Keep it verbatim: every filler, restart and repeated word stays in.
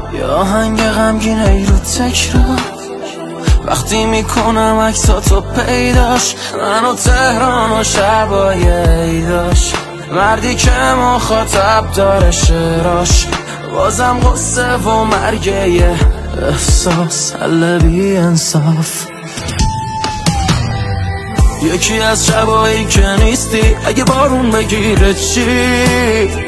یا آهنگ غمگین ای رو تکرار وقتی میکنم عکساتو پیداش من و تهران و شبای عیداش مردی که مخاطب داره شعراش بازم غصه و مرگه احساس حل بی انصاف یکی از شبایی که نیستی اگه بارون بگیره چی